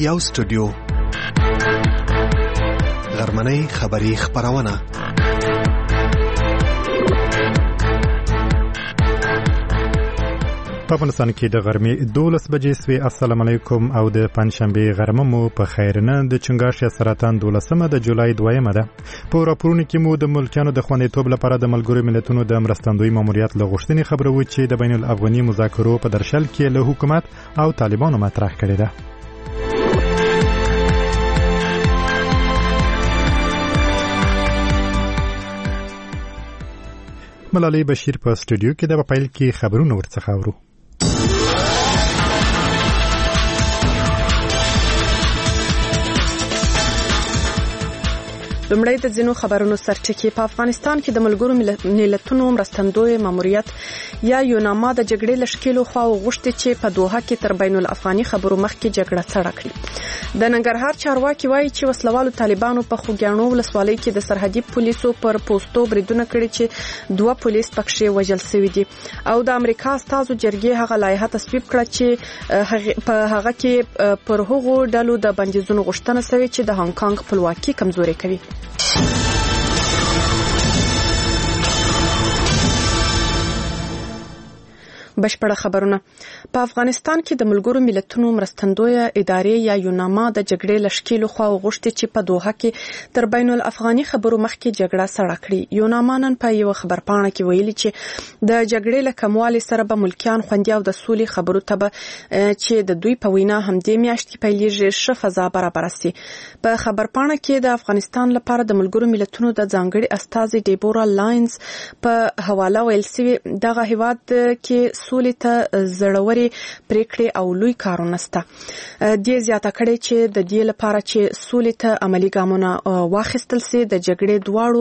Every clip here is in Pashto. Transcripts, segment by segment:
یو سټوډیو غرمنۍ خبری خبرونه په افغانستان کې د غرمې 12 بجې سوي. السلام علیکم او د پنځشنبه غرمه مو په خیر. نه د چنګاښ سرطان 12 د جولای 2 ده. په راپورونو کې مو د ملکیانو د خوندیتوب لپاره د ملګرو ملتونو د مرستندوی ماموریت لغښتنې خبره و چې د بین الافغاني مذاکرو په درشل کې له حکومت او طالبانو مطرح کړې ده. ملالۍ بشیر په سټوډیو کې د پیل کې خبرونه ورڅخه اورو. لومړی د ځینو خبرونو سرټکی. په افغانستان کې د ملګرو ملتونو مرستندوی ماموریت یا یوناما د جګړې لشکېلو خوا غوښتي چې په دوحه کې تر بین الافغاني خبرو مخکې جګړه سره کړي. د ننګرهار چارواکي وایي چې وسلوالو طالبانو په خوګیاڼو ولسوالۍ کې د سرحدي پولیسو پر پوسټو بریدونه کړي چې 2 پولیس پکښې وژل شوي دي. او د امریکا استازو جرګې هغه لایحه تصویب کړه چې په هغه کې پر هغو ډلو د بندیزونو غوښتنه شوې چې د هانګ کانګ خپلواکي کمزوري کوي. بشپړه خبرونه. په افغانستان کې د ملګرو ملتونو مرستندوی ادارې یا یوناما د جګړې لشکېلو خوا غوښتي چې په دوحه کې تر بین الافغاني خبرو مخکې جګړه سره کړي. یوناما نن په یو خبرپاڼه کې ویلي چې د جګړې له کموالي سره به ملکیان خوندي او د سولې خبرو ته به چې د دوی په وینا همدې میاشتې پیلېږي ښه فضا برابر شي. په خبرپاڼه کې د افغانستان لپاره د ملګرو ملتونو د ځانګړي استازي ډیبورا لاینز په حواله ویل شوی دغه هیواد کې سولې ته زړوري پریکړې او لوی کارونه سته. دې زیاته کړې چې د دې لپاره چې سولې ته عملی ګامونه واخیستل شي د جګړې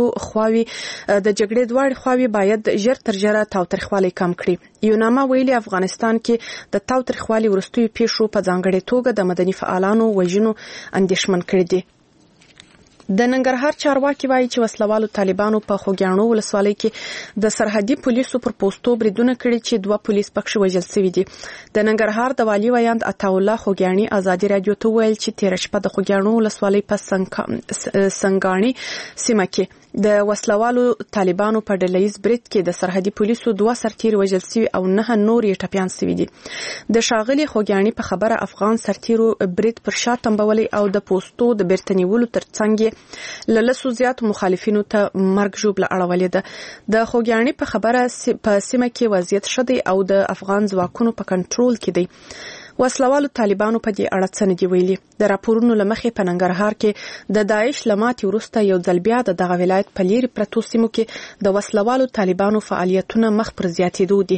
دواړو خواوې باید ژر تر ژره تاوتریخوالی کم کړي. یوناما ویلي افغانستان کې د تاوتریخوالي وروستیو پیښو په ځانګړې توګه د مدني فعالانو وژنو اندېښمن کړي دي. د ننګرهار چارواکي وایي چې وسلوالو طالبانو په خوګیاڼو ولسوالۍ کې د سرحدي پولیسو پر پوسټو بریدونه کړي چې 2 پولیس پکښې وژل شوي دي. د ننګرهار د والي ویاند عطاالله خوګیاڼي ازادي رادیو ته ویل چې تیر شپه د خوګیاڼو ولسوالۍ په سنګاڼي سیمه کې د وسلوالو طالبانو په ډلهیز برید کې د سرحدي پولیسو 2 سرتیري وژل شوي او 9 نور یې ټپیان شوي دي. د ښاغلي خوګیاڼي په خبره افغان سرتیرو برید پر شا تمبولي او د پوسټو د بیرته نیولو ترڅنګ له لسو زیات مخالفینو ته مرګ ژوبله اړولې ده. د خوګیاڼي په خبره په سیمه کې وضعیت ښه دی او د افغان ځواکونو په کنټرول کې دی. وسلوالو طالبانو په دې اړه څه نه دی ویلي. د راپورونو له مخې په ننګرهار کې د داعش له ماتې وروسته یو ځل بیا دغه ولایت په لیرې پرتو سیمو کې د وسلوالو طالبانو فعالیتونه مخ پر زیاتېدو دي.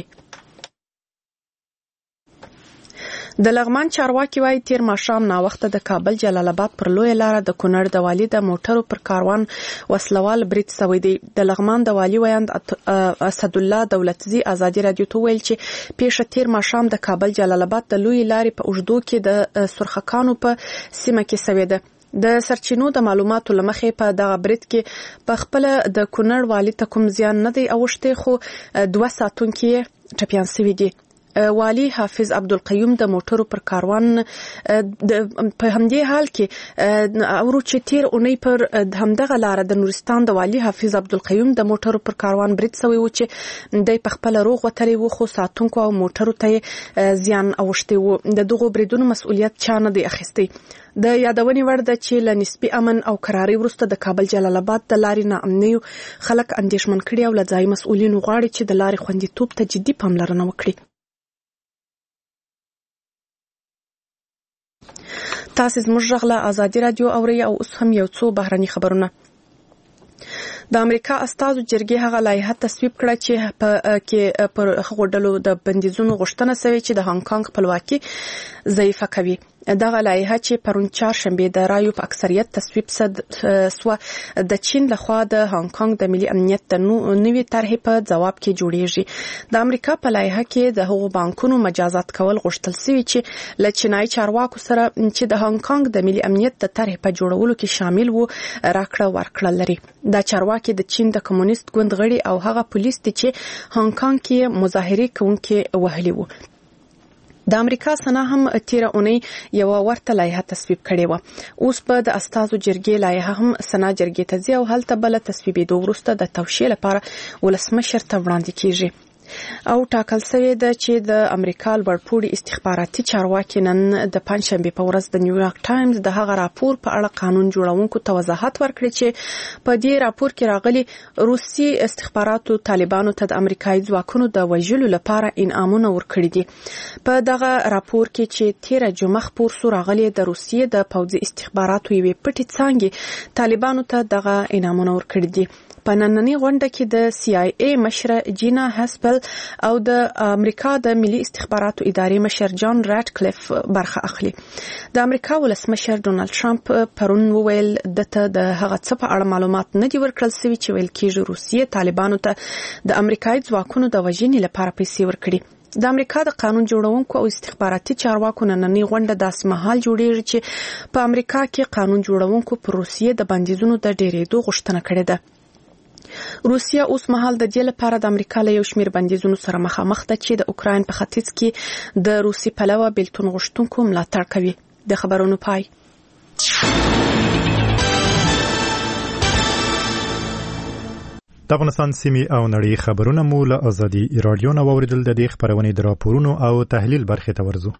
د لغمان چارواکي وایي تیر ماښام ناوخته د کابل جلال آباد پر لوی لار د کونړ د والي د موټرو پر کاروان وسلوال برید شوی دی. د لغمان د والي ویاند اسد الله دولتزي ازادي رادیو ته ویل چې پیښه تیر ماښام د کابل جلال آباد د لوی لارې په اوږدو کې د سرخکانو په سیمه کې شوی ده. د سرچینو د معلوماتو لمخې په دغه برید کې په خپل د کونړ والي ته کوم زیان نه دی اوښتی خو 2 ساتونکي ټپیان شوي دي. والی حافظ عبدالقیوم د موټرو پر کاروان په همدې حال کې اورو چې تیر اونۍ پر همدغه لار د نورستان د والی حافظ عبدالقیوم د موټرو پر کاروان برید شوی و چې د خپل روغ وتري و خو ساتونکو او موټرو ته زیان اوښتی و. د دغو بریدونو مسؤلیت چا نه دی اخیستی. د یادونې وړ ده چې له نسبي امن او قراري وروسته د کابل جلال آباد د لارې ناامنیو خلک اندېښمن کړي او له ځایي مسؤلینو غواړي چې د لارې خوندیتوب ته جدي پاملرنه وکړي. تاسو زموږ غږ له ازادي رادیو اورئ او اوس هم یو څو بهرني خبرونه. د امریکا استازو جرګې هغه لایحه تصویب کړه چې پر هغو ډلو د بندیزونو غوښتنه شوې چې د هانګ کانګ خپلواکي ضعیفه کوي. دغه لایحه چې پرون چهارشنبه د رایو په اکثریت تصویب سو د چین لخوا د هانګ کانګ د ملي امنیت د نوې طرحې په جواب کې جوړیږي. د امریکا په لایحه کې د هغو بانکونو مجازات کول غوښتل شوی چې له چینایي چارواکو سره چې د هانګ کانګ د ملي امنیت د طرحې په جوړولو کې شامل وو راکړه ورکړه لري. دا چارواکي د چین د کمونیست ګوند غړي او هغه پولیس دي چې هانګ کانګ کې مظاهره کوونکي وهلي وو. د امریکا سنا هم تیر اونۍ یو ورته لایحه تصویب کړې و. اوس په د استازو جرګې لایحه هم سنا جرګې ته ځي او هلته بل تصویبېدو وروسته د توشیح لپاره ولسمشر ته وړاندې کیږي. او ټاکل شوی ده چې د امریکا لوړپوړي استخباراتي چارواکي نن د پنځشنبه په ورځ د نیویارک ټایمز د هغه راپور په اړه قانون جوړونکو ته وضاحت ورکړي چې په دې راپور کې راغلي روسي استخباراتو طالبانو ته د امریکایي ځواکونو د وژلو لپاره انعامونه ورکړي دي. په دغه راپور کې چې 13 جمعه خپور سو راغلي د روسیې د پوځي استخباراتو یوې پټې څانګې طالبانو ته دغه انعامونه ورکړي دي. په نننۍ غونډه کې د CIA مشره جینا هاسپل او د امریکا د ملي استخباراتو ادارې مشر جان راتکلیف برخه اخلي. د امریکا ولسمشر ډونالد ټرمپ پرون وویل دته د هغه څه په اړه معلومات نه دي ورکړل شوي چې ویل کېږي روسیې طالبانو ته د امریکایي ځواکونو د وژنې لپاره پیسې ورکړي. د امریکا د قانون جوړونکو او استخباراتي چارواکو نننۍ غونډه داسې مهال جوړیږي چې په امریکا کې قانون جوړونکو پر روسیې د بندیزونو د ډیرېدو غوښتنه کړې ده. روسیا اوس مهال د دې لپاره د امریکا له یو شمېر بندیزونو سره مخامخ ده چې د اوکراین په ختیځ کې د روسي پلوه بیلتون غوښتونکو ملاتړ کوي. د خبرونو پای. د افغانستان سیمې او نړۍ خبرونه مو له ازادي رادیو نه واوریدل. د دې خبرونې د راپورونو او تحلیل برخې ته ورځو.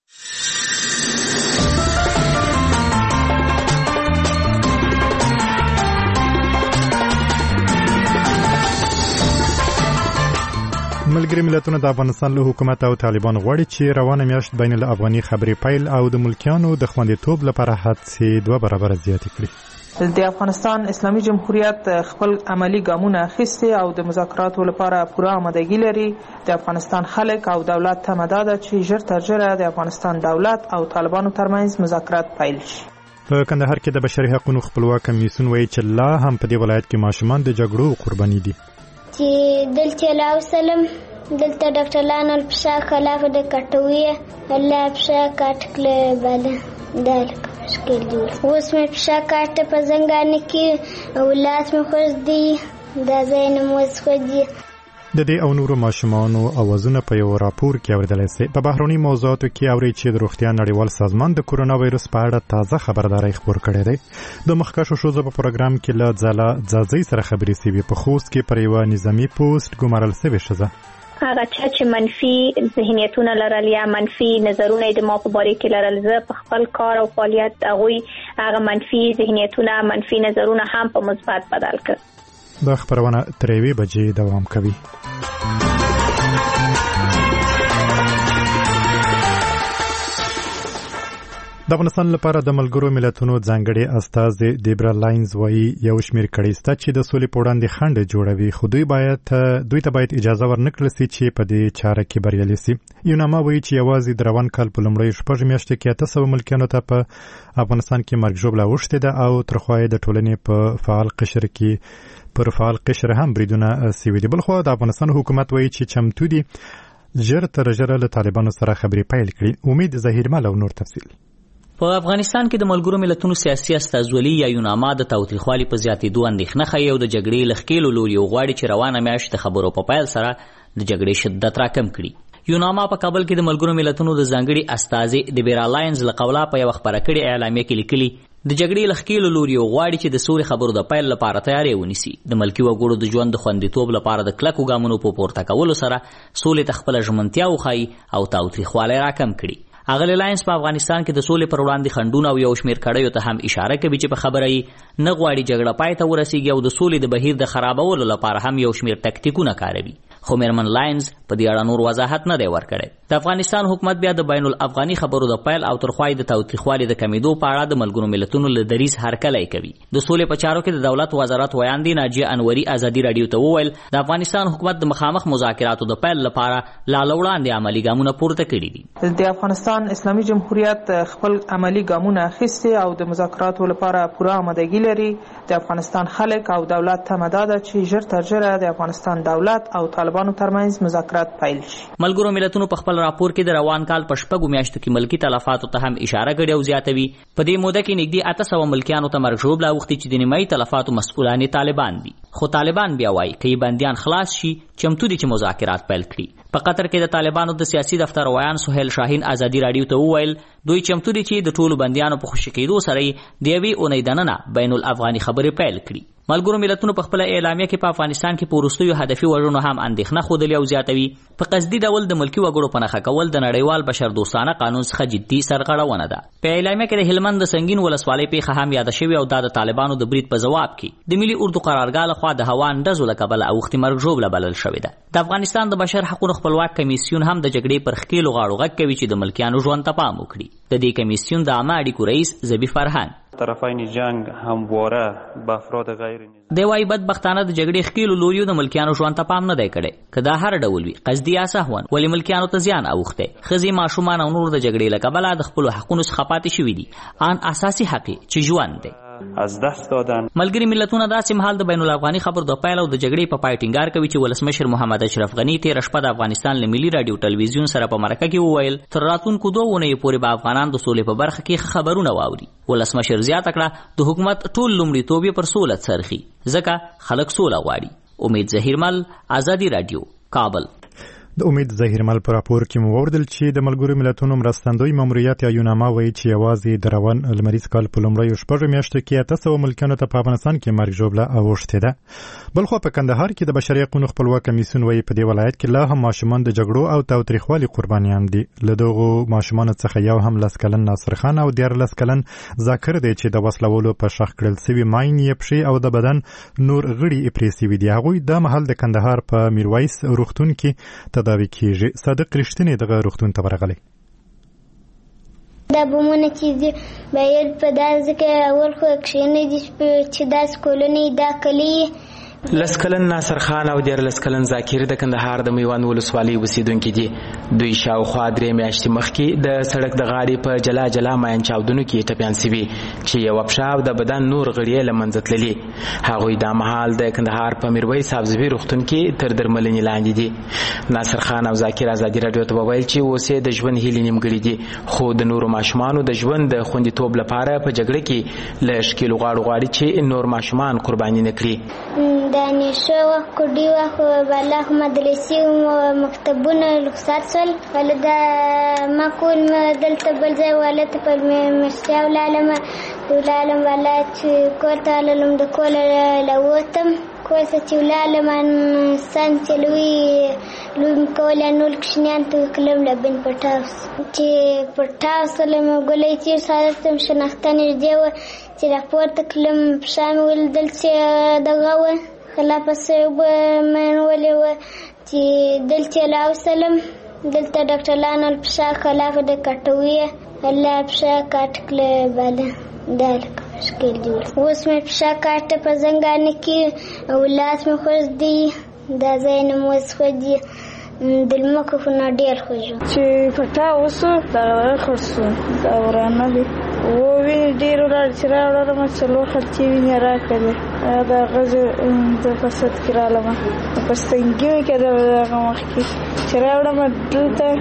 ملګری ملتونه د افغانستان له حکومت او طالبان غواړي چې روانه میاشت بین الافغاني خبرې پیل او د ملکیانو د خوندیتوب لپاره هڅې 2 برابر زیاتې کړي. د افغانستان اسلامي جمهوریت خپل عملی ګامونه اخیستي او د مذاکراتو لپاره پوره آمادګي لري. د افغانستان خلک او دولت ته تمه ده چې ژر تر ژره د افغانستان دولت او طالبانو ترمنځ مذاکرات پیل شي. په کندهار کې د بشري حقوقو خپلواک کمیسیون وایي چې لا هم په دې ولایت کې ماشومان د جګړو قرباني دي. چې دلته لا وسلم دلته ډاکټر لانو پښه خلاف د کټوي الله پښه کټ کړه بالا دالک مشکل دی. اوس مې پښه کټ په زنګانه کې او لاس مې خوځ دی دا زین موس خو دی. د دې او نورو ماشومانو اوازونه په یو راپور کې اوریدل شوی. په بهرني موضوعاتو کې اوري چې د روغتیا نړیوال سازمان د کورونا وایرس په اړه تازه خبرداري خپور کړې ده. د مخکښو شوزو په پروګرام کې له ځاځي سره خبرې شوي. په خوست کې پر یو نظامی پوسټ ګمارل شوی شزه هغه چې منفي ذهنیتونه لرل یا منفي نظرونه د ما په باره کې لرل، زه په خپل کار او فعالیت هغه منفي ذهنیتونه منفي نظرونه هم په مثبت بدل کړ. دا خبرونه تر 1 بجې دوام کوي. د افغانستان لپاره د ملګرو ملتونو ځانګړي استازي دیبرا لاینز وایي یو شمېر کړي سته چې د سولې په وړاندې خنډ جوړوي، خو دوی ته باید اجازه ورنکړل شي چې په دې چاره کې بریالي شي. یوناما وایي چې یوازې د روان کال په لومړیو 6 میاشتو کې 800 ملکیانو ته په افغانستان کې مرګ ژوبله اوښتې ده او ترخوا د ټولنې په فعال قشر هم بریدونه سوي دي. بلخوا د افغانستان حکومت وایي چې چمتو دي ژر تر ژره له طالبانو سره خبرې پیل کړي. امید ظهیرمل او نور تفصیل. په افغانستان کې د ملګرو ملتونو سیاسي استازولي یا یوناما د تاوتریخوالي په زیاتېدو اندېښنه ښیي او د جګړې له ښکېلو لوري غواړي چې روانه میاشت د خبرو په پیل سره د جګړې شدت راکم کړي. یوناما په کابل کې د ملګرو ملتونو د ځانګړي استازي دیبرا لاینز له قوله په یوه خپره کړې اعلامیه کې لیکلي د جګړې له ښکېلو لوري غواړي چې د سولې خبرو د پیل لپاره تیاری ونیسي. د ملکي وګړو د ژوند د خوندیتوب لپاره د کلکو ګامونو په پورته کولو سره سولې ته خپله ژمنتیا وښایي او تاوتریخوالی راکم کړي. اغلی لاینز په افغانستان کې د سولې پر وړاندې خنډونه او یو شمېر کړیو ته هم اشاره کوي چې په خبره یې نه غواړي جګړه پای ته ورسیږي او د سولې د بهیر د خرابولو لپاره هم یو شمېر تکتیکونه کاروي. خو میرمن لاینز په دې اړه نور وضاحت نه دی ورکړی. د افغانستان حکومت بیا د بین الافغاني خبرو د پیل او ترخوای د تاوتریخوالي د کمیدو په اړه د ملګرو ملتونو له دریځ هرکلی کوي. د سولې په چارو کې د دولت وزارت ویاندې ناجیه انوري ازادي راډیو ته وویل د افغانستان حکومت د مخامخ مذاکراتو د پیل لپاره لا وړاندې عملي ګامونه پورته کړي دي. د افغانستان اسلامي جمهوریت خپل عملی ګامونه اخیستي او د مذاکراتو لپاره پوره آمادګي لري. د افغانستان خلک او دولت ته تمه ده چې ژر تر ژره د افغانستان دولت او طالبانو ترمنځ مذاکرات پیل شي. ملګرو ملتونو په خپل راپور کې د روان کال په 6 میاشتو کې ملکی تلفاتو ته هم اشاره کړې او زیاتوي په دې موده کې نږدې 800 ملکیانو ته مرګ ژوبله اوښتې چې د نیمایي تلفاتو مسؤلان طالبان دي. خو طالبان بیا وایي که بندیان خلاص شي چمتو دي چې مذاکرات پیل کړي. په قطر کې د طالبانو د سیاسي دفتر ویان سهیل شاهین ازادي رادیو ته وویل دوی چمتو دي چې د ټولو بندیانو په خوشي کېدو سره د یوې اونۍ دننه بین الافغاني خبرې پیل کړي. ملګرو ملتونو په خپل اعلامیه کې په افغانستان کې په وروستیو هدفي وژنو هم اندېښنه ښودلې او زیاتوي. په قصدي ډول د ملکي وګړو په نښه کول د نړیوال بشردوستانه قانون څخه جدي سرغړونه ده. په اعلامیه کې د هلمند د سنگین ولسوالۍ پیښه هم یاده شوې او دا د طالبانو د برید په جواب کې د ملي اردو قرارګاه لخوا د هوا اندازو له کبله اوښتې مرګ ژوبله بلل شوې ده. د افغانستان د بشر حقوقو خپلواک کمیسیون هم د جګړې پر ښکېلو غاړو غږ کوي چې د ملکیانو ژوند ته پام وکړي. د دې کمیسیون د عامه اړیکو رئیس زبی فرهان طرفین جنگ همواره به افراد غیر دی وايي بدبختانه د جګړې ښکېلو لوریو د ملکیانو ژوند ته پام نه دی کړی. که دا هر ډول وي قصدي یا سهوا ولې ملکیانو ته زیان اوښتی. ښځې ماشومان او نور د جګړې له کبله د خپلو حقونو څخه پاتې شوي دي. ان اساسي حق چې ژوند دی از دست دادن. ملګري ملتونه داسې مهال د بین الافغاني خبرو د پیل او د جګړې په پای ټینګار کوي چې ولسمشر محمد اشرف غني تېره شپه د افغانستان له ملي راډیو ټلویزیون سره په مرکه کې وویل تر راتلونکو 2 اونیو پورې به افغانان د سولې په برخه کې خبرونه واوري. ولسمشر زیاته کړه د حکومت ټول لومړیتوب یې پر سوله څرخي ځکه خلک سوله غواړي. امید ظهیرمل، ازادي راډیو، کابل. د امید ظهیرمل په راپور کې مو وردل چې د ملګرو ملتونو مرستندوی ماموریت یا یوناما وایي چې یوازې د روان لمریز کال په لومړیو 6 میاشتو کې 800 ملکیانو ته په افغانستان کې مرګ ژوبله اوښتې ده. بلخو په کندهار کې د بشري حقوقو خپلواک کمیسیون وایي په دې ولایت کې لا هم ماشومان د جګړو او تاوتریخوالي قربانیان دي. له دغو ماشومانو څخه یو هم 10 کلن ناصر خان او 14 کلن ذاکر دی چې د وسلوالو په شخ کړل سوي ماین یې پښې او د بدن نور غړي یې پرې سوي دي. هغوی د محل د کندهار په میرویس روغتون کې تداوي کیږي. صادق رښتینی دغه روغتون ته ورغلی. دا بمونه چې باید په داسې کې اول خو کښېنې دي چې داسې کولونې دا کلی 10 کلن ناصر خان او 14 کلن ذاکر د کندهار د میوند ولسوالۍ اوسیدونکي دي. دوی شاوخوا 3 میاشتې مخکې د سړک د غاړې په جلا جلا ماین چاودنو کې ټپیان سوي چې یو پښه او د بدن نور غړي له منځه تللي. هغوی دا مهال د کندهار په میرویس حافظوي روغتون کې تر درملنې لاندې دي. ناصر خان او ذاکر ازادي راډیو ته وویل چې اوس یې د ژوند هیلې نیمګړې دي خو د نورو ماشومانو د ژوند د خوندیتوب لپاره په جګړه کې له ښکېلو غاړو غواړي چې نور ماشومان قرباني نه کړي. دانشو وخت کوډي وخت بله مدرسې او مکتبونه رخصت شول ولې دا ما کول دلته بل ځای ولته په مشتیا ولالم ولا چې کور ته لاړم د کوله لوتم کور ته چې ولالم سن چې لوی کوله نور کښنیان ته کلم لبن پټاوس چې پټاوس لم ګولې چې ساتم شناختنې دی چې راپورته کلم شامل ولدل چې دغه خلاف سبب منولې و چې دلته لاوسلم دلته ډاکټر لانل پښه خلاف د کټوي الله پښه کټکله بالا دالک مشکل دی. اوس مې پښه کټه په زنګانه کې او لاس مې خوځ دی دا زین موس خو دی دلمکو خو نه ډیر خوځو چې پټا اوسو دا خرڅو دا ورانه دی او وی ډیر راځي راوړم چې لو خرچي ویني راکړي دا غزه د فساد کړالم په ستنګي کې دا مخ کې چې راوړم دلته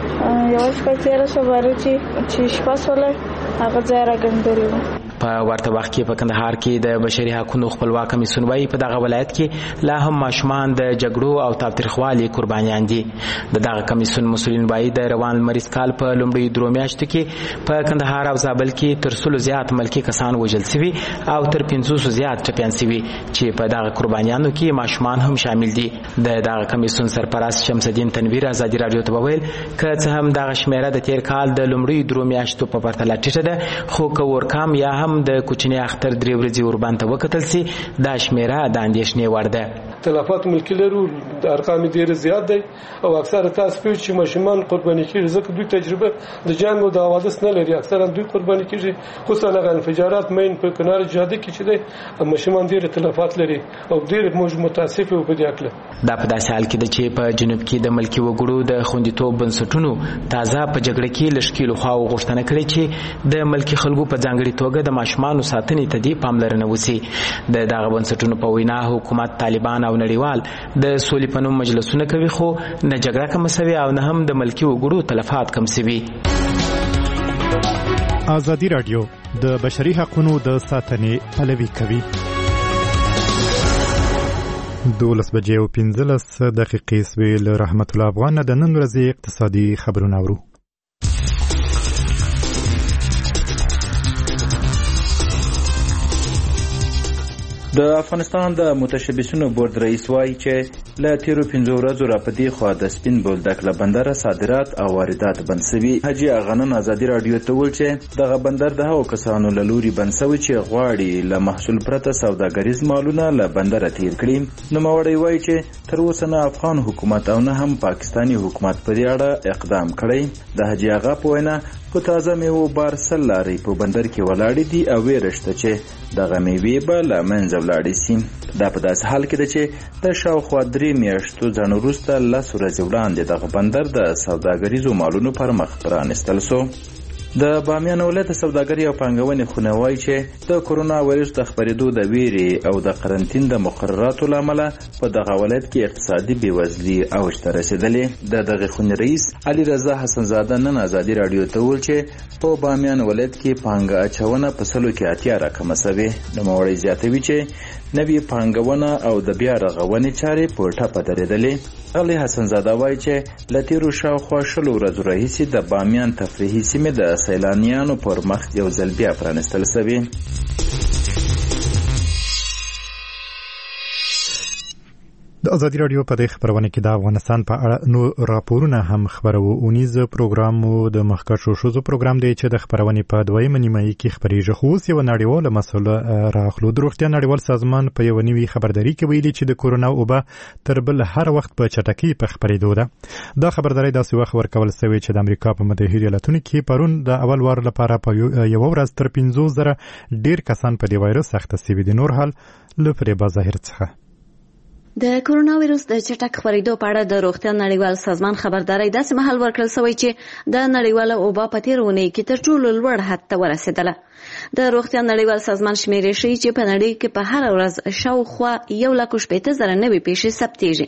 یو څه تیر شو ورچی چې شپاسوله هغه ځای راګندل. په ورته وخت کې په کندهار کې د بشري حقوقو خپلواک کمیسیون وایي په دغه ولایت کې لا هم ماشومان د جګړو او تاوتریخوالي قربانیان دي. دغه کمیسیون مسؤلین وایي د روان لمریز کال په لومړیو 3 میاشتو کې په کندهار او زابل کې تر 100 زیات ملکي کسان وژل شوي او تر 500 زیات ټپیان شوي چې په دغه قربانیانو کې ماشومان هم شامل دي. د دغه کمیسیون سرپرست شمس الدین تنویر ازادي راډیو ته وویل که څه هم دغه شمیره د تیر کال د لومړیو 3 میاشتو په پرتله ټیټه ده خو که ورکام یا هم د کوچنی اختر 3 ورځې وربان ته وکتل سي دا شمیره د اندېښنې وړ ده. تلفات ملکي لرو ارقام ډیر زیات دي او اکثره تاسو په چې ماشومان قرباني کیږي ځکه دوی تجربه د جنگ او د حوادث نه لري. اکثره دوی قرباني کیږي خصوصا هغه انفجارات مین په کنار جاده کې چې دي ماشومان ډیر تلفات لري او ډیر متاسف او په دې اړه دا په داسې حال کې د چې په جنوب کې د ملکي وګړو د خوندیتوب بنسټونو تازه په جګړه کې لشکېلو خواو غوښتنه کړې چې د ملکي خلکو په ځانګړي توګه د ماشومانو ساتنې ته دی پاملرنه وسی. د دغه بنسټونو په وینا حکومت طالبان او نړیوال د سولې په نوم مجلسونه کوي خو نه جګړه کم سوي او نه هم د ملکي وګړو تلفات کم سوي. ازادي راډیو د بشري حقوقو د ساتنې پلوي کوي. 12:15 سوي له رحمت الله افغان د نن ورځې اقتصادي خبرونه اورو. د افغانستان د متشبثینو بورډ رئیس وایي چې له تیرو 15 ورځو راپدې خوا د سپین بولدک له بندره صادرات او واردات بند شوي. حاجي اغنن ازادي رادیو ته ویل چې دغه بندر د هغو کسانو له لوري بند شوی چې غواړي له محصول پرته سوداګریز مالونه له بندره تیر کړي. نوموړی وایي چې تر اوسه نه افغان حکومت او نه هم پاکستانی حکومت په دې اړه اقدام کړی. د حاجي اغا په وینا په تازه میوو بار سل لارې په بندر کې ولاړې دي او ویره شته چې دغه میوې به له منځه ولاړې شي. دا په داسې حال کې ده چې د شاوخوا 3 میاشتو ځنډ وروسته 10 ورځې وړاندې دغه بندر د سوداګریزو مالونو پر مخ پرانستل شو. د بامیان ولایت سوداګري او پانګونې خونه وایي چې د کرونا وایرس د خپرېدو د ویرې او د قرنټین د مقرراتو له امله په دغه ولایت کې اقتصادي بېوزلي اوج ته رسېدلې. د دغه خونې رئیس علي رضا حسنزاده نن ازادي راډیو ته وویل چې په بامیان ولایت کې پانګه اچونه په 100 کې 80 راکمه شوې. نوموړی زیاتوي چې نوې پانګونه او د بیا رغونې چارې په ټپه درېدلې. علي حسنزاده وایي چې له تېرو شاوخوا 20 ورځو راهیسې د بامیان تفریحي سیمې د سیلانیانو پر مخ یو ځل بیا پرانستل شوي. د ازادي رادیو په دې خبرونه کې د افغانستان په اړه نو راپورونه هم خبرو. اونیز پروګرام د مخکښو شوزو پروګرام دی چې د خبرونې په دویمه نیمایي کې خبرېږي. خو اوس یو نړیواله مسله راخلو. د روغتیا نړیوال سازمان په یو نوي خبرداري کې ویلي چې د کورونا وبا تر بل هر وخت په چټکۍ په خبرېدو ده. دا خبرداري داسې وخت ورکول شوی چې د امریکا په متحده ایالاتونو کې پرون د اول وار لپاره په یو ورځ تر 15,000 ډیر کسان په دې وایرس اخته شوي دي. نور حال له فریبا ظاهر څخه. د کورونا وایرس د چټک خپرېدو په اړه د روغتیا نړیوال سازمان خبرداري داسې مهال ورکړل شوی چې د نړیواله وبا په تېره اونۍ کې تر ټولو لوړ حد ته ورسېدله. د روغتیا نړیوال سازمان شمیرې ښیي چې په نړۍ کې په هره ورځ شاوخوا 1,60,000 نوې پیښې ثبتېږي.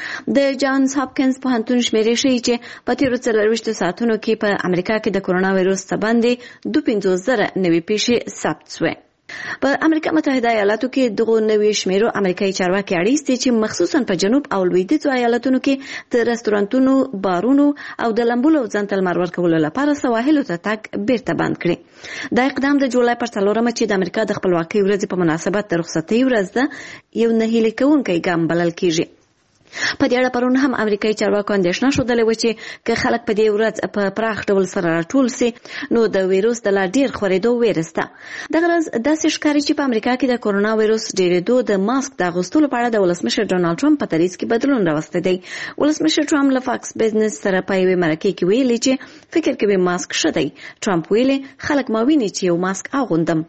د جانز هاپکینز پوهنتون شمیرې ښیي چې په تېرو 24 ساعتونو کې په امریکا کې د کورونا وایرس څخه باندې 52,000 نوې پیښې ثبت شوې. په امریکا متحده ایالاتو کې دغه نوې شمیرو امریکایي چارواکي اړیسي دي چې مخصوصا په جنوب او لویدیځو ایالاتونو کې د رستورانتونو، بارونو او د لمبولو ځان ته لمر ورکولو لپاره سواحلو ته تګ بیرته بند کړي. دا اقدام د جولای پر 4 چې د امریکا د خپلواکۍ ورځې په مناسبت د رخصتۍ ورځ ده یو نه هیلې کوونکی ګام بلل کیږي. په دې اړه پرون هم امریکایي چارواکو اندېښنه ښودلې وه چې که خلک په دې ورځ په پراخ ډول سره راټول سي نو د ویروس د لا ډیر خپرېدو ویره شته. دغه ورځ داسې ښکاري چې په امریکا کې د کورونا ویروس ډېرېدو د ماسک د اغوستلو په اړه د ولسمشر ډونالډ ټرمپ په دریځ کې بدلون راوستی دی. ولسمشر ټرمپ له فاکس بزنس سره په یوې مرکې کې ویلي چې فکر کوي ماسک ښه دی. ټرمپ ویلي خلک ما ویني چې یو ماسک اغوندم.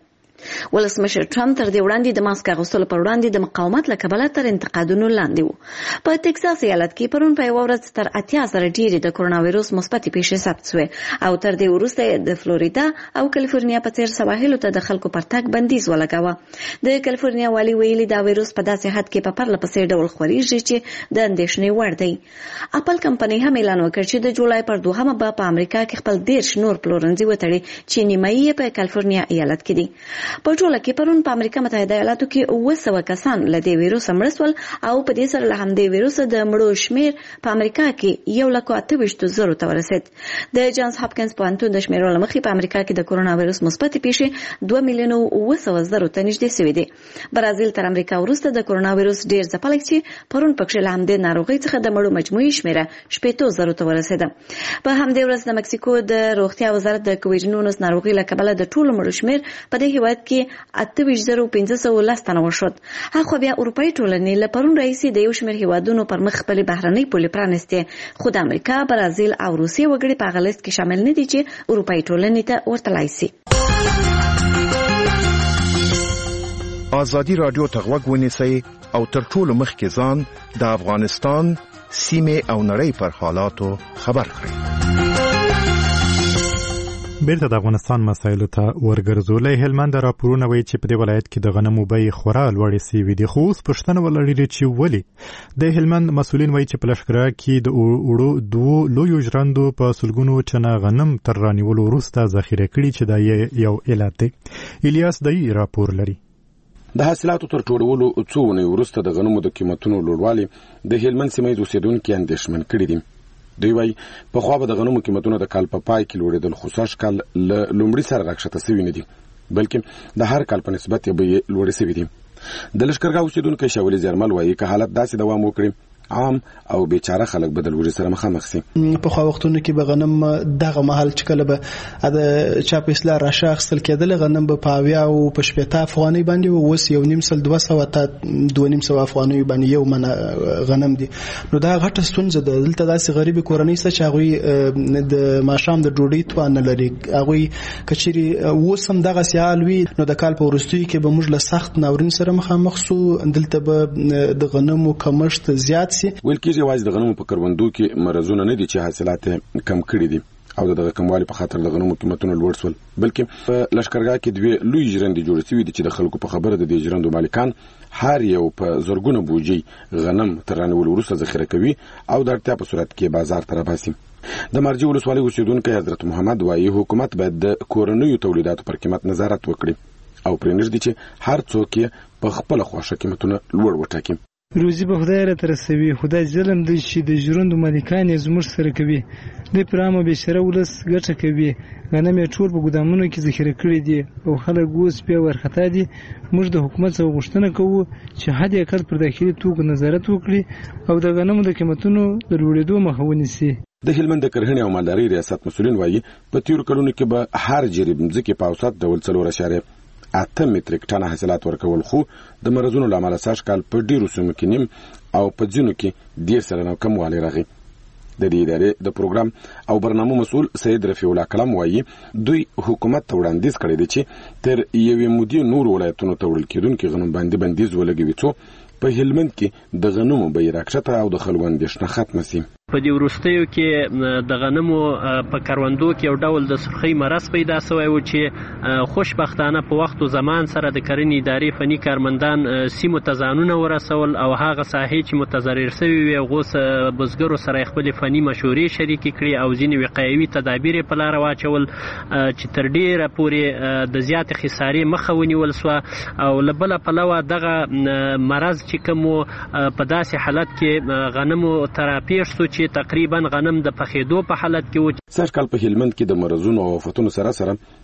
ولسمشر ټرمپ تر دې وړاندې د ماسک اغوستلو پر وړاندې د مقاومت له کبله تر انتقادونو لاندې و. په ټکساس ایالت کې پرون په یوه ورځ تر 80,000 ډېرې د کورونا وایرس مثبتې پیښې ثبت شوې او تر دې وروسته د فلوریدا او کالیفورنیا په څېر سواحلو ته د خلکو پر تګ بندیز ولګاوه. د کالیفورنیا والي ویلي دا وایرس په داسې حد کې په پرله پسې ډول خپرېږي چې د اندېښنې وړ دی. اپل کمپنۍ هم اعلان وکړ چې د جولای پر 2 به په امریکا کې خپل 10 نور پلورنځي وتړي چې نیمایي یې په کالیفورنیا ایالت کې دي. په ټوله کې پرون په امریکا متحده ایالاتو کې 900 کسان له دې ویروس مړه شول او په دې سره له همدې ویروس د مړو شمیر په امریکا کې 1,28,000 ته ورسېد. د جانز هاپکینز پوهنتون د شمیرو له مخې په امریکا کې د کورونا ویروس مثبتې پیښې 2,900,000 ته نږدې شوې دي. برازیل تر امریکا وروسته د کورونا ویروس ډېر ځپلی چې پرون پکښې له همدې ناروغۍ څخه د مړو مجموعي شمیره 80,000 ته ورسېده. په همدې ورځ د مکسیکو د روغتیا وزارت د کوویډ-19 ناروغۍ له کبله د ټولو مړو شمیر په دې هیواد کې 28,510 تنه وشود. هغه بیا اروپایي ټولنې له پرون راهیسې د یو شمېر هیوادونو پر مخ خپلې بهرنۍ پولې پرانیستې، خو د امریکا، برازیل او روسیې وګړي په هغه لیست کې شامل نه دي چې اروپایي ټولنې ته ورتلای شي. ازادي رادیو ته غوږ ونیسئ او تر ټولو مخکې ځان د افغانستان سیمې او نړۍ پر حالاتو خبر کړئ. بیرته د افغانستان مسایلو ته ورګرځو. له هلمند راپورونه وایي چې په دې ولایت کې د غنمو بیې خورا لوړې سوي دي، خو اوس پوښتنه ولري چې ولې. د هلمند مسؤلین وایي چې په لښکره کې د اوړو 2 لویو ژرندو په سلګونو چنه غنم تر رانیولو وروسته ذخیره کړي چې دا یو علت دی. الیاس دای راپور لري. د حاصلاتو تر ټولولو څو ونې وروسته د غنمو د قیمتونو لوړوالی د هلمند سیمې د اوسیدونکو اندېښمن کړي دي. دوی وايي پخوا به د غنمو قیمتونه د کال په پای کې لوړېدل، خو سږ کال له لومړي سره راکښته سوي نه دي، بلکې د هر کال په نسبت یې به لوړې سوي دي. د لښکرګاه اوسیدونکی شاولي زیرمل وايي که حالت داسې دوام وکړي عام او بیچاره خلک به د لوړې سره مخامخ سي. په خو وختونو کې به غنم دغه محل چې کله به د چا په اصلاح راشه اخیستل کېدل، غنم به په 70 او په 80 افغانۍ باندې و، اوس 1.5 تا 2.5 افغانۍ باندې یو من غنم دي. نو دا غټه ستونزه ده. دلته داسې غریب کورنۍ څه چې هغوی د ماښام د ډوډۍ توان نه لري، هغوی کچېرې اوس هم دغه سیال وي نو د کال په وروستیو کې به موږ له سخت ناورین سره مخامخ سو. دلته به د غنمو کمښت زیات ویل کېږي یوازې د غنمو په کروندو کې مرزونه نه دي چې حاصلات کم کړي دي او دغه کموالي په خاطر د غنمو قیمتونه لوړ شول، بلکې په لښکرګاه کې دوی لوی ژرندې جوړې شوي دي چې د خلکو په خبره د دې ژرندو مالکان هر یو په زرګونه بوجۍ غنم تر رانیولو وروسته ذخیره کوي او د اړتیا په صورت کې بازار ته راباسي. د مارجې ولسوالۍ اوسیدونکی حضرت محمد وایي حکومت باید د کورنیو تولیداتو پر قیمت نظارت وکړي او پرې نږدې چې هر څوک یې په خپله خوښه قیمتونه لوړ وټاکي. روزي به خدای راته رسوي، خدای ظلم دی چې د ژوندو مالکان یې زموږ سره کوي. دوی پر عامه بېشره ولس ګټه کوي. غنم یې ټول په ګودامونو کې ذخیره کړي دي او خلک اوس بیا ورخطا دي. موږ د حکومت څخه غوښتنه کوو چې حد اقل پر داخلي توکو نظارت وکړي او د غنمو د قیمتونو د لوړېدو مخه ونیسي. د هلمند د کرهڼې او مالدارۍ ریاست مسؤلین وایي په تیرو کلونو کې به هر جریب مځکې په اوسط ډول 4.8 متریک ټنه حاصلات ورکول، خو د مرزونو له امله سږ کال په ډیرو سیمو کې نیم او په ځینو کې 10% کموالی راغی. د دې ادارې د پروګرام او برنامه مسؤل سید رفیع الله کلام وایي دوی حکومت ته وړاندیز کړی دی چې تر یوې مودې نور ولایتونو ته وړل کېدونکي غنم باندې بندیز ولګوي څو په هلمند کې د غنمو بیې راکښته او د خلکو اندېښنه ختمه سي. په دې وروستیو کې د غنمو په کروندو کې یو ډول د سرخۍ مرض پیدا شوی و چې خوشبختانه په وخت او زمان سره د کرنې ادارې فني کارمندان سیمو ته ځانونه ورسول او هغه ساحې چې متضرر شوي وي هغو بزګرو سره خپلې فني مشورې شریکې کړي او ځینې وقایوي تدابیر یې په لاره واچول چې تر ډېره پورې د زیاتې خسارې مخه ونیول سوه او له بله پلوه دغه مرض چې کوم په داسې حالت کې غنمو ته راپېښ سو چې تقریبا غنم د پخېدو په حالت کې و. سږ کال په هلمند کې د مرزونو او آفتونو سره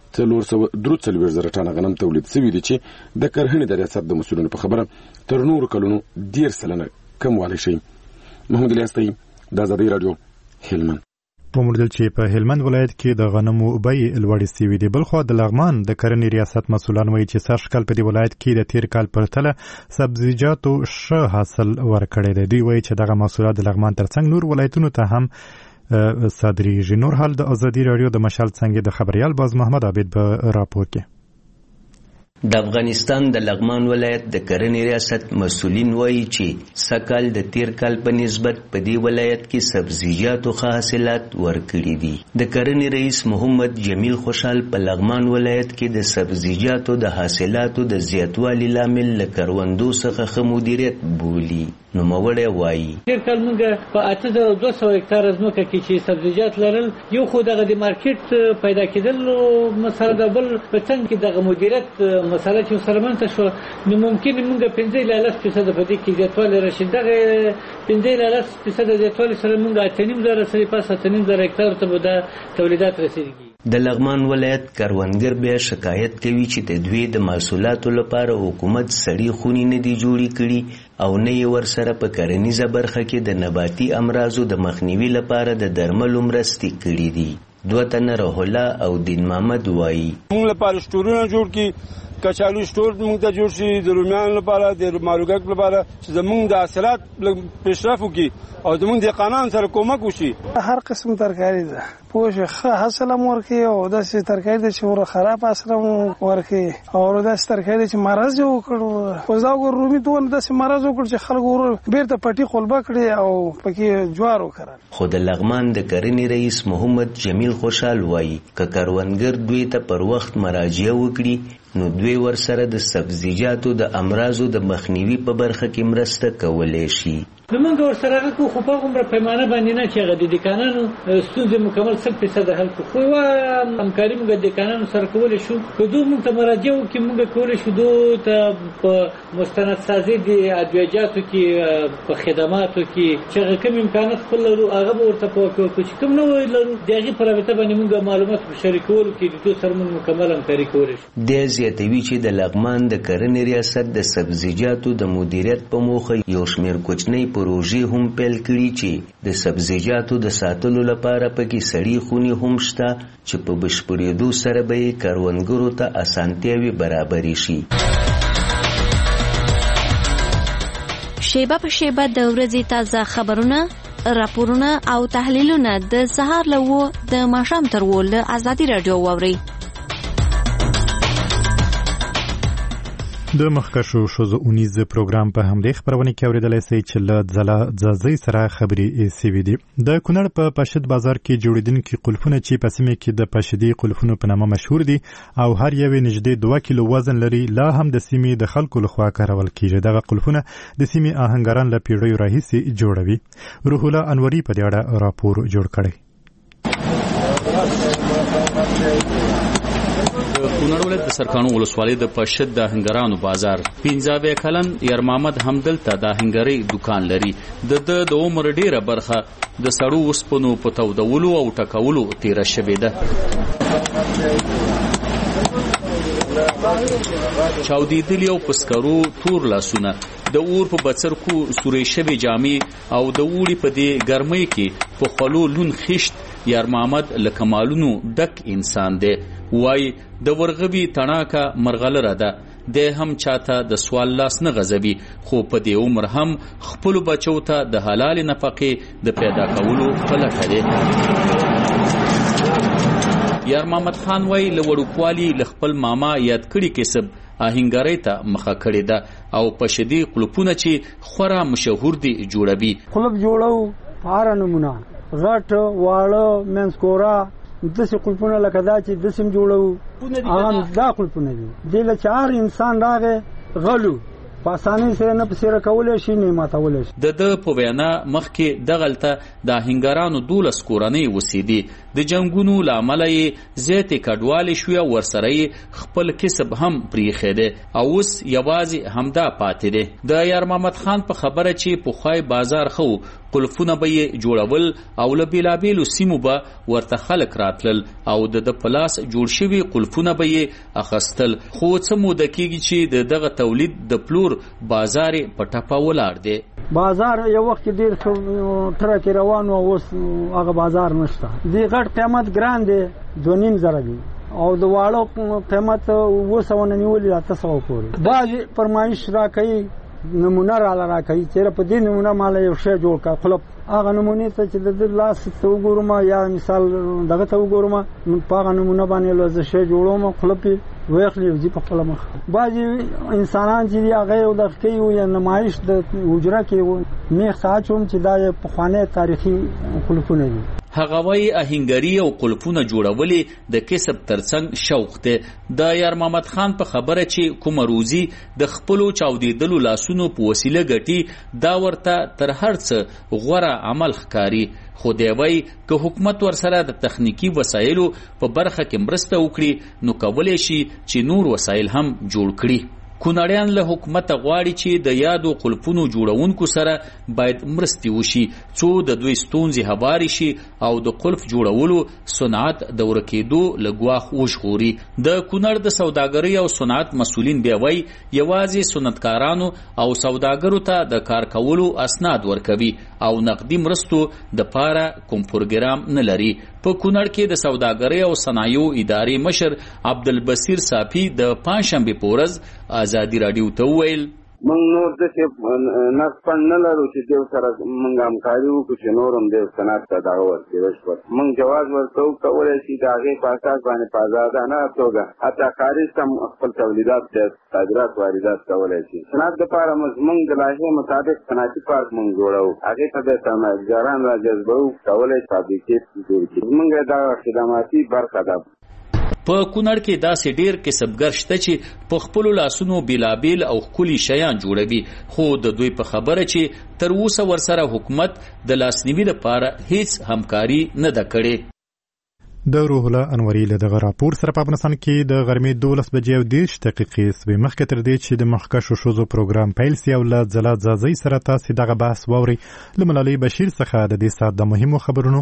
443 ټنه غنم تولید شوي دي چې د کرهڼې د ریاست د مسؤلینو په خبره تر نورو کلونو 10% کموالی شي. محمد الیاس د ازادۍ راډیو هلمند. وموندل چې په هلمند ولایت کې د غنمو بیې لوړې شوې دي. بلخو د لغمان د کرنې ریاست مسؤلان وایي چې سږ کال په دې ولایت کې د تیر کال پرتله سبزیجاتو ښه حاصل ورکړی دی. دوی وایي چې دغه محصولات د لغمان ترڅنګ نور ولایتونو ته هم صادریږي. نور حال د ازادۍ راډیو د مشال څنګه د خبریال باز محمد عابد په راپور کې. د افغانستان د لغمان ولایت د کرنې ریاست مسؤلین وایي چې سږکال د تیر کال په نسبت په دې ولایت کې سبزیجاتو ښه حاصلات ورکړي دي. د کرنې رئیس محمد جمیل خوشحال په لغمان ولایت کې د سبزیجاتو د حاصلاتو د زیاتوالي لامل له کروندو څخه ښه مدیریت بولي. نوموړی وایي تیر کال موږ په 8200 هکتاره ځمکه کې چې سبزیجات لرل یو خو دغه د مارکیټ پیدا کېدل مسله د بل په څنګ کې دغه مدیریت مسله چې سره منته شو نو ممکن موږ 15% په دې کې زیاتوالی راشي. دغه 15% زیاتوالی سره موږ 8.5 سره پاس 8.5 هکتار ته به د تولیدات رسیدګي. د لغمان ولایت کروندګر بیا شکایت کوي چې د دوی د محصولاتو لپاره حکومت سړې خونې نه دي جوړې کړي او نه یې ورسره په کرنیزه برخه کې د نباتي امراضو د مخنیوي لپاره د درملو مرستې کړي دي. دوه تنه روح الله او دین محمد وایي موږ لپاره سټورونه جوړ کړي، کچالو سټور موږ ته جوړ شي، د رومیانو لپاره د ماروګک لپاره چې زموږ د حاصلات پیشرفت وکړي او زموږ د قانون سره کومک وشي. هر قسم ترکاری ده پوه ښه حاصل هم ورکوي او داسې ترکاري ده چې ور خراب حاصل هم ورکوي او داسې ترکاري چې مرض یې وکړ اوس دا وګور رومي دونه داسې مرض وکړ چې خلکو بیرته پټي قلبه کړي او پکې جوار وکړل. خو د لغمان د کرنې رئیس محمد جمیل خوشحال وایي که کروندګر دوی ته پر وخت مراجعه وکړي نو دوی ورسره د سبزیجاتو د امراضو د مخنیوي په برخه کې مرسته کولی شي. نو موږ ورسره هغه خو په عمر پیمانه باندې نه چې هغه د دکانانو ستونزې مکمل 100% حل کړو. خو همکاري موږ د دکانانو سره کولای شو. که دوی موږ ته مراجعه وکړي موږ کولای شو دوی ته په مستند سازي د ادویجاتو کې په خدماتو کې چې هغه کوم امکانات خپل لرو هغه به ورته پوکو چې کوم نه لرو دغه په رابطه باندې موږ معلومات شریکول کې د دوی سره موږ مکمل همکاري کولای شو. د زیاتوي چې د لغمان د کرنې ریاست د سبزیجاتو د مدیریت په موخه یو شمېر کوچنۍ پروژې هم پیل کړي چې د سبزیجاتو د ساتلو لپاره پکې سړې خونې هم شته چې په بشپړېدو سره به یې کروندګرو ته اسانتیاوې برابرې شي. شیبه په شیبه د ورځې تازه خبرونه، راپورونه او تحلیلونه د سهار له 9 د ماښام تر 10 له ازادي رادیو واورئ. د مخکښو ښځو اونیز پروګرام په همدې خبرونه کې اورېدلی سئ چې له ځاځي سره خبرې سوي دي. د کونړ په پاشد بازار کې جوړېدونکي قلفونه چې په سیمه کې د پاشدي قلفونو په نامه مشهور دي او هر یو نږدې 2 کیلو وزن لري، لا هم د سیمې د خلکو لخوا کارول کیږي. دغه قلفونه د سیمې آهنګران له پیړیو راهیسې جوړوي. روح الله انوري په دې اړه راپور جوړ کړی. کونړ ولایت د سرکانو ولسوالۍ د پاشد د آهنګرانو بازار 15 کلن یار محمد همدلته د آهنګرۍ دکان لري. د عمر ډیره برخه د سړو وسپنو په تودولو او ټکولو تیره شوې ده. چاودیدلی او پسکرو تور لاسونه، د اور په بڅرکو سورې شوې جامې او د اوړي په دې ګرمۍ کې په خلو لون خشت یار محمد له کمالونو ډک انسان دی. وای د ورغبي تڼاکه مرغلره ده، د هم چاته د سوال لاس نه غزبي، خو په دې عمر هم خپل بچو ته د حلال نفقې د پیدا کولو په لټه دی. یار محمد خان وای له وړوکوالي له خپل ماما یاد کړي کسب آهنګرۍ ته مخه کړې ده او په شدي قلپونه چې خورا مشهور دي جوړوي. قلب جوړو هر نمونه غټ واړه منسکورا داسې قلپونه لکه دا چې دسم جوړو هغه دا قلپونه دي. دې له چار انسان راغې غلو په اسانۍ سره نه پسیره کولی شي نه ماتولی شي. د په وینا مخکې دغلته د آهنګرانو 12 کورنۍ اوسېدي. د جنګونو له امله یې زیاتې کډوالې شوې او ورسره یې خپل کسب هم پرېښی دی او اوس یوازې همدا پاتې دی. د یار محمد خان په خبره چې پخوای بازار ښه قلفونه به یې جوړول او له بېلابېلو سیمو به ورته خلک راتلل او د پلاس جوړ شوي قلفونه به یې اخیستل. خو څه موده کېږي چې دغه تولید د پلور بازار په ټپه ولاړ دی. بازار یو وخت کې ډېر ټرک روان و، اوس هغه بازار نشته. دې غټ قیمت ګران دی 2.5 دي او د واړو قیمت 900 نیولې 800 پورې. بعضې فرمایش راکوي نمونه راکوي چېرې په دې نمونه ماله یو شی جوړ کړه خلپ هغه نمونې ته چې د لاس ته وګورم یا مثال دغه ته وګورم په هغه نمونه باندې زه شی جوړوم خلپ یې ویخلي وځي په خپله مخ. بعضې انسانان چې دي هغه یو دغه کوي یا نمایش د حجره کې میخ ته اچوم چې دا یې پخوانی تاریخي قلفونه دي. هغه وایي آهنګري او قلفونه جوړولې د کسب ترڅنګ شوق دی. د یار محمد خان په خبره چې کومه روزي د خپلو چاودېدلو لاسونو په وسیله ګټي دا ورته تر هر څه غوره عمل ښکاري. خو دی وایي که حکومت ورسره د تخنیکي وسایلو په برخه کې مرسته وکړي نو کولی شي چې نور وسایل هم جوړ کړي. کونړیان له حکومت غواړي چې د یادو قلفونو جوړونکو سره باید مرستې وشي څو د دوی ستونزې هوارې شي او د قلف جوړولو صنعت د ورکېدو له ګواښ وژغوري. د کونړ د سوداګرۍ او صنعت مسؤلین بیا وایي یوازې صنعتکارانو او سوداګرو ته د کار کولو اسناد ورکوي او نقدي مرستو د پاره کوم پروګرام نه لري. په کونړ کې د سوداګرۍ او صنایعو ادارې مشر عبدالبصیر صافي د پنجشنبې په ورځ ازادي راډیو ته وویل موږ نور داسې نسپن نه لرو چې دیو سره موږ همکاري وکړو چې نور هم دیو صنعت ته دغه ورکړي بشپړ موږ جواز ورته وکولی شي د هغې په اساس باندې په ازادانه توګه حتی کاریز ته خپل تولیدات صادرات واردات کولی شي. صنعت دپاره موږ د لایحې مطابق صنعتي پارک موږ جوړوو هغې ته د سرمایه‌ګزاران را جذبوو کولی فابریکې جوړ کړي. موږ دغه خدماتي برخه ده. په کونړ کې داسې ډیر کسبګر شته چې په خپلو لاسونو بیلابیل او ښکلي شیان جوړوي، خو د دوی په خبره چې تر اوسه ورسره حکومت د لاسنیوي لپاره هیڅ همکاري نه ده کړې. د روح الله انوري له دغه راپور سره په افغانستان کې د غرمې 12 بجې او 10 دقیقې سوې مخکې تر دې چې د مخکښو ښځو پروګرام پیل سي او له ځلا ځازۍ سره تاسې دغه بحث واورئ. له ملالۍ بشیر څخه د دې ساعت د مهمو خبرونو